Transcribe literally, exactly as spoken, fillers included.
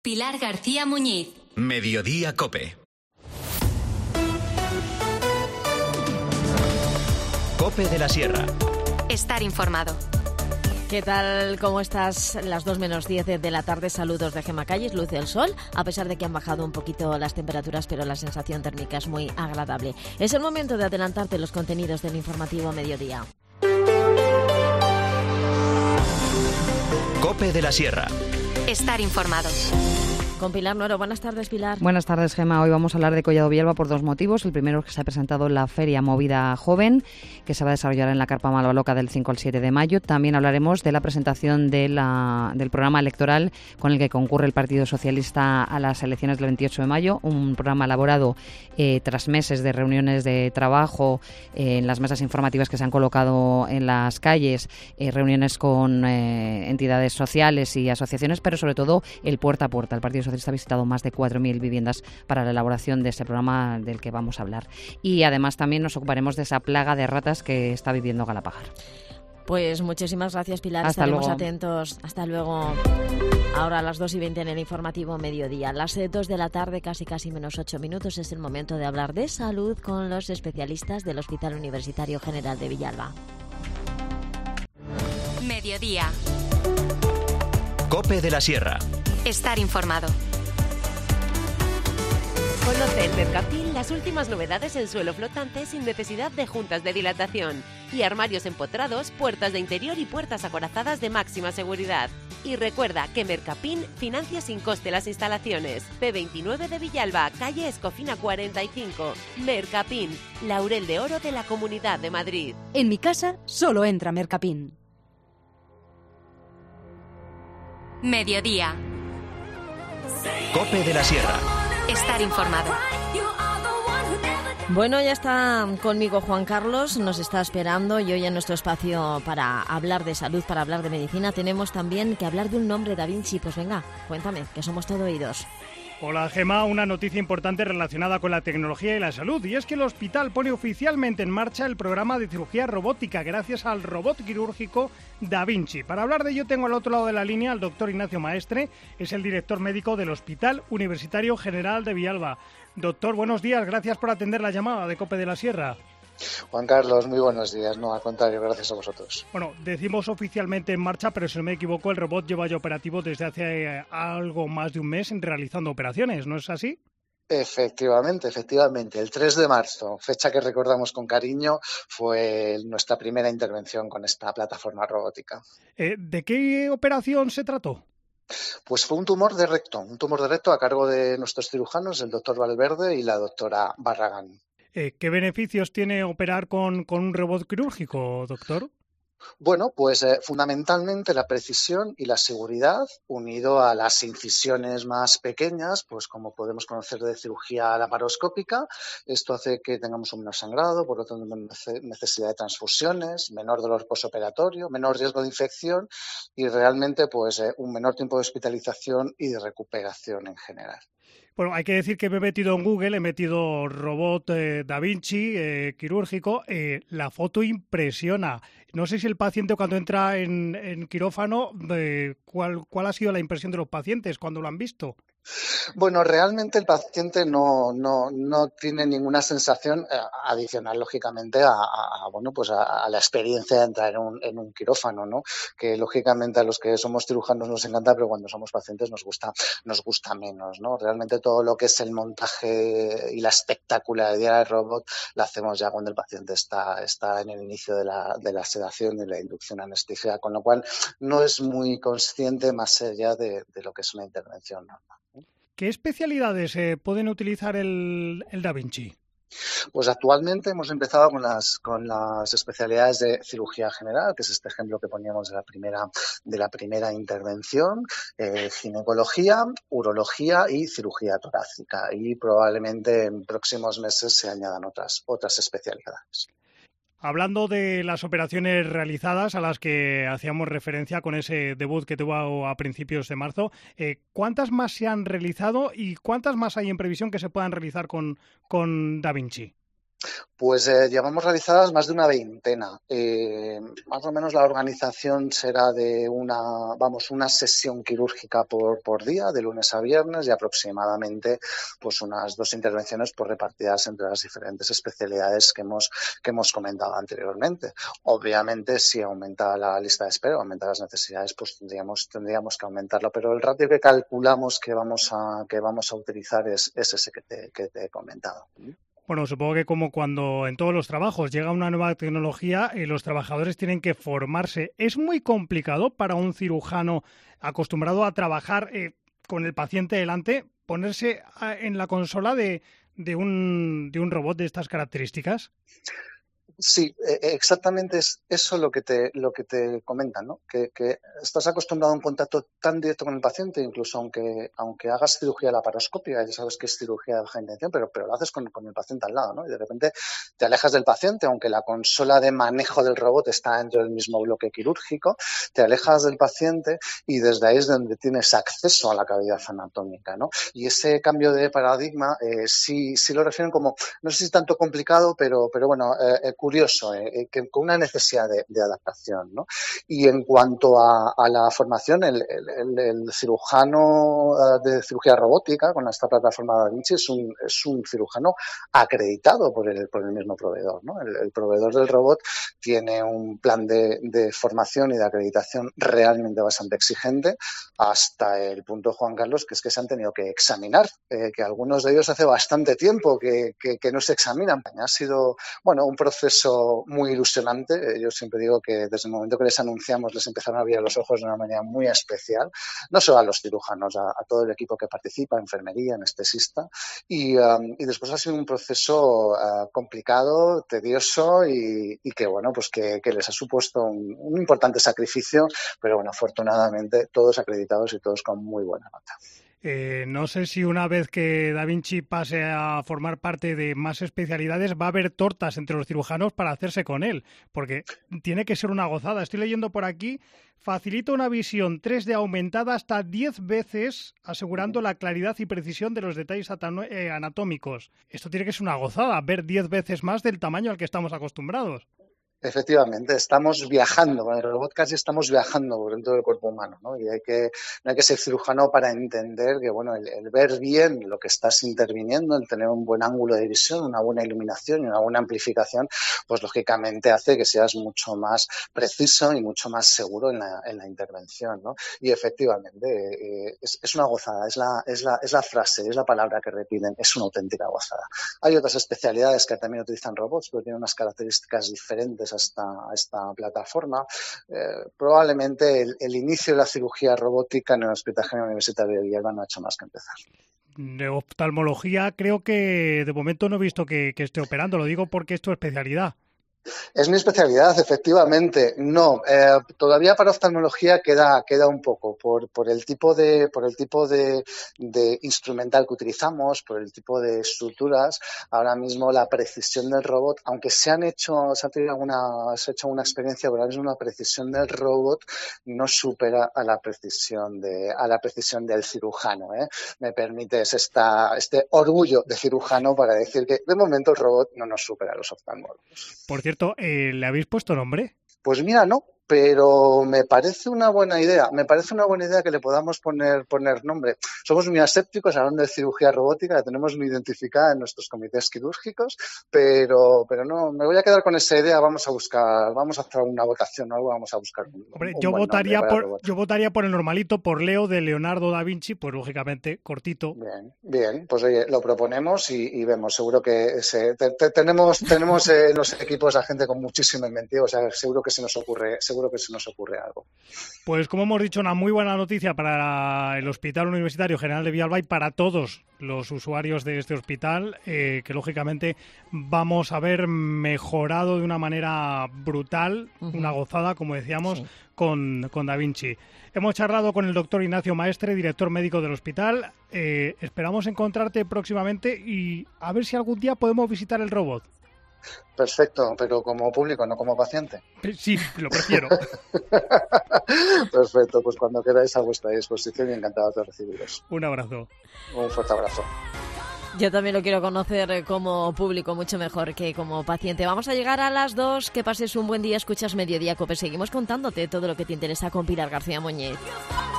Pilar García Muñiz. Mediodía COPE. COPE de la Sierra. Estar informado. ¿Qué tal? ¿Cómo estás? Las dos menos diez de la tarde. Saludos de Gemma Calles, luz del sol, a pesar de que han bajado un poquito las temperaturas, pero la sensación térmica es muy agradable. Es el momento de adelantarte los contenidos del informativo Mediodía. COPE de la Sierra. Estar informado. Con Pilar Nuero. Buenas tardes, Pilar. Buenas tardes, Gemma. Hoy vamos a hablar de Collado Villalba por dos motivos. El primero es que se ha presentado la Feria Movida Joven, que se va a desarrollar en la Carpa Malvaloca del cinco al siete de mayo. También hablaremos de la presentación de la, del programa electoral con el que concurre el Partido Socialista a las elecciones del veintiocho de mayo. Un programa elaborado eh, tras meses de reuniones de trabajo, eh, en las mesas informativas que se han colocado en las calles, eh, reuniones con eh, entidades sociales y asociaciones, pero sobre todo el puerta a puerta. El Partido Socialista ha visitado más de cuatro mil viviendas para la elaboración de este programa del que vamos a hablar. Y además también nos ocuparemos de esa plaga de ratas que está viviendo Galapagar. Pues muchísimas gracias, Pilar. Hasta Estaremos luego. atentos. Hasta luego. Ahora a las dos y veinte en el informativo Mediodía. Las dos de la tarde, casi casi menos ocho minutos, es el momento de hablar de salud con los especialistas del Hospital Universitario General de Villalba. Mediodía. COPE de la Sierra. Estar informado. Conoce en Mercapin las últimas novedades en suelo flotante sin necesidad de juntas de dilatación y armarios empotrados, puertas de interior y puertas acorazadas de máxima seguridad. Y recuerda que Mercapin financia sin coste las instalaciones. P veintinueve de Villalba, calle Escofina cuarenta y cinco. Mercapin, laurel de oro de la Comunidad de Madrid. En mi casa solo entra Mercapin. Mediodía. COPE de la Sierra. Estar informado. Bueno, ya está conmigo Juan Carlos, nos está esperando y hoy en nuestro espacio para hablar de salud, para hablar de medicina, tenemos también que hablar de un nombre, Da Vinci. Pues venga, cuéntame, que somos todo oídos. Hola Gemma, una noticia importante relacionada con la tecnología y la salud, y es que el hospital pone oficialmente en marcha el programa de cirugía robótica gracias al robot quirúrgico Da Vinci. Para hablar de ello tengo al otro lado de la línea al doctor Ignacio Maestre, es el director médico del Hospital Universitario General de Villalba. Doctor, buenos días, gracias por atender la llamada de COPE de la Sierra. Juan Carlos, muy buenos días. No, al contrario, gracias a vosotros. Bueno, decimos oficialmente en marcha, pero si no me equivoco, el robot lleva ya operativo desde hace eh, algo más de un mes realizando operaciones, ¿no es así? Efectivamente, efectivamente. El tres de marzo, fecha que recordamos con cariño, fue nuestra primera intervención con esta plataforma robótica. Eh, ¿De qué operación se trató? Pues fue un tumor de recto, un tumor de recto a cargo de nuestros cirujanos, el doctor Valverde y la doctora Barragán. Eh, ¿Qué beneficios tiene operar con, con un robot quirúrgico, doctor? Bueno, pues eh, fundamentalmente la precisión y la seguridad, unido a las incisiones más pequeñas, pues como podemos conocer de cirugía laparoscópica. Esto hace que tengamos un menor sangrado, por lo tanto menos necesidad de transfusiones, menor dolor posoperatorio, menor riesgo de infección y realmente pues eh, un menor tiempo de hospitalización y de recuperación en general. Bueno, hay que decir que me he metido en Google, he metido robot eh, Da Vinci eh, quirúrgico, eh, la foto impresiona. No sé si el paciente cuando entra en, en quirófano, eh, ¿cuál, ¿cuál ha sido la impresión de los pacientes cuando lo han visto? Bueno, realmente el paciente no, no, no tiene ninguna sensación eh, adicional, lógicamente, a, a, bueno, pues a, a la experiencia de entrar en un, en un quirófano, ¿no? Que lógicamente a los que somos cirujanos nos encanta, pero cuando somos pacientes nos gusta, nos gusta menos, ¿no? Realmente todo lo que es el montaje y la espectacularidad del robot la hacemos ya cuando el paciente está, está en el inicio de la, de la sedación y la inducción anestésica, con lo cual no es muy consciente más allá de, de lo que es una intervención normal. ¿Qué especialidades eh, pueden utilizar el, el Da Vinci? Pues actualmente hemos empezado con las con las especialidades de cirugía general, que es este ejemplo que poníamos de la primera de la primera intervención, eh, ginecología, urología y cirugía torácica, y probablemente en próximos meses se añadan otras otras especialidades. Hablando de las operaciones realizadas a las que hacíamos referencia con ese debut que tuvo a principios de marzo, eh, ¿cuántas más se han realizado y cuántas más hay en previsión que se puedan realizar con, con Da Vinci? Pues eh, llevamos realizadas más de una veintena. Eh, más o menos la organización será de una, vamos, una sesión quirúrgica por, por día, de lunes a viernes, y aproximadamente pues unas dos intervenciones por repartidas entre las diferentes especialidades que hemos, que hemos comentado anteriormente. Obviamente, si aumenta la lista de espera, aumenta las necesidades, pues tendríamos, tendríamos que aumentarlo. Pero el ratio que calculamos que vamos a, que vamos a utilizar es, es ese que te, que te he comentado. Bueno, supongo que como cuando en todos los trabajos llega una nueva tecnología, eh, los trabajadores tienen que formarse. ¿Es muy complicado para un cirujano acostumbrado a trabajar eh, con el paciente delante ponerse a, en la consola de, de, un, de un robot de estas características? Sí, exactamente es eso lo que te lo que te comentan, ¿no? Que, que estás acostumbrado a un contacto tan directo con el paciente, incluso aunque aunque hagas cirugía laparoscópica, ya sabes que es cirugía de baja intención, pero pero lo haces con, con el paciente al lado, ¿no? Y de repente te alejas del paciente, aunque la consola de manejo del robot está dentro del mismo bloque quirúrgico, te alejas del paciente y desde ahí es donde tienes acceso a la cavidad anatómica, ¿no? Y ese cambio de paradigma eh, sí sí lo refieren como, no sé si tanto complicado, pero pero bueno, eh, curioso, eh, que con una necesidad de, de adaptación, ¿no? Y en cuanto a, a la formación, el, el, el cirujano de cirugía robótica con esta plataforma Da Vinci es un, es un cirujano acreditado por el, por el mismo proveedor, ¿no? El, el proveedor del robot tiene un plan de, de formación y de acreditación realmente bastante exigente, hasta el punto, Juan Carlos, que es que se han tenido que examinar, eh, que algunos de ellos hace bastante tiempo que, que, que no se examinan. Ha sido, bueno, un proceso muy ilusionante. Yo siempre digo que desde el momento que les anunciamos les empezaron a abrir los ojos de una manera muy especial, no solo a los cirujanos, a, a todo el equipo que participa, enfermería, anestesista, y, um, y después ha sido un proceso uh, complicado, tedioso y, y que, bueno, pues que, que les ha supuesto un, un importante sacrificio, pero bueno, afortunadamente todos acreditados y todos con muy buena nota. Eh, no sé si una vez que Da Vinci pase a formar parte de más especialidades va a haber tortas entre los cirujanos para hacerse con él, porque tiene que ser una gozada. Estoy leyendo por aquí, facilita una visión tres D aumentada hasta diez veces, asegurando la claridad y precisión de los detalles anatómicos. Esto tiene que ser una gozada, ver diez veces más del tamaño al que estamos acostumbrados. Efectivamente, estamos viajando, con el robot casi estamos viajando por dentro del cuerpo humano, ¿no? Y hay que, no hay que ser cirujano para entender que, bueno, el, el ver bien lo que estás interviniendo, el tener un buen ángulo de visión, una buena iluminación y una buena amplificación, pues lógicamente hace que seas mucho más preciso y mucho más seguro en la, en la intervención, ¿no? Y efectivamente, eh, es, es una gozada, es la, es la, es la frase, es la palabra que repiten, es una auténtica gozada. Hay otras especialidades que también utilizan robots, pero tienen unas características diferentes a esta, a esta plataforma. Eh, probablemente el, el inicio de la cirugía robótica en el Hospital General Universitario de Villalba no ha hecho más que empezar. De oftalmología creo que de momento no he visto que, que esté operando, lo digo porque es tu especialidad. Es mi especialidad, efectivamente. No, eh, todavía para oftalmología queda queda un poco por por el tipo de por el tipo de, de instrumental que utilizamos, por el tipo de estructuras. Ahora mismo la precisión del robot, aunque se han hecho se ha tenido alguna se ha hecho una experiencia, pero ahora mismo la precisión del robot no supera a la precisión de a la precisión del cirujano, ¿eh? Me permites esta este orgullo de cirujano para decir que de momento el robot no nos supera a los oftalmólogos. Por cierto, eh, ¿le habéis puesto nombre? Pues mira, no, pero me parece una buena idea. Me parece una buena idea que le podamos poner poner nombre. Somos muy asépticos hablando de cirugía robótica, la tenemos muy identificada en nuestros comités quirúrgicos, pero pero no, me voy a quedar con esa idea. Vamos a buscar, vamos a hacer una votación o algo, vamos a buscar un, Hombre, un yo buen votaría nombre para por el robot. yo votaría por el normalito, por Leo de Leonardo da Vinci, pues lógicamente cortito. Bien, bien, pues oye, lo proponemos y, y vemos. Seguro que se, te, te, tenemos tenemos en eh, los equipos a gente con muchísima inventiva, o sea, seguro que se nos ocurre, seguro que se nos ocurre algo. Pues como hemos dicho, una muy buena noticia para el Hospital Universitario General de Villalba y para todos los usuarios de este hospital, eh, que lógicamente vamos a ver mejorado de una manera brutal, uh-huh. una gozada, como decíamos, sí. con, con Da Vinci. Hemos charlado con el doctor Ignacio Maestre, director médico del hospital. Eh, esperamos encontrarte próximamente y a ver si algún día podemos visitar el robot. Perfecto, pero como público, no como paciente. Sí, lo prefiero. Perfecto, pues cuando queráis a vuestra disposición y encantado de recibiros. Un abrazo. Un fuerte abrazo. Yo también lo quiero conocer como público, mucho mejor que como paciente. Vamos a llegar a las dos, que pases un buen día, escuchas Mediodía Cope. Seguimos contándote todo lo que te interesa con Pilar García Muñiz.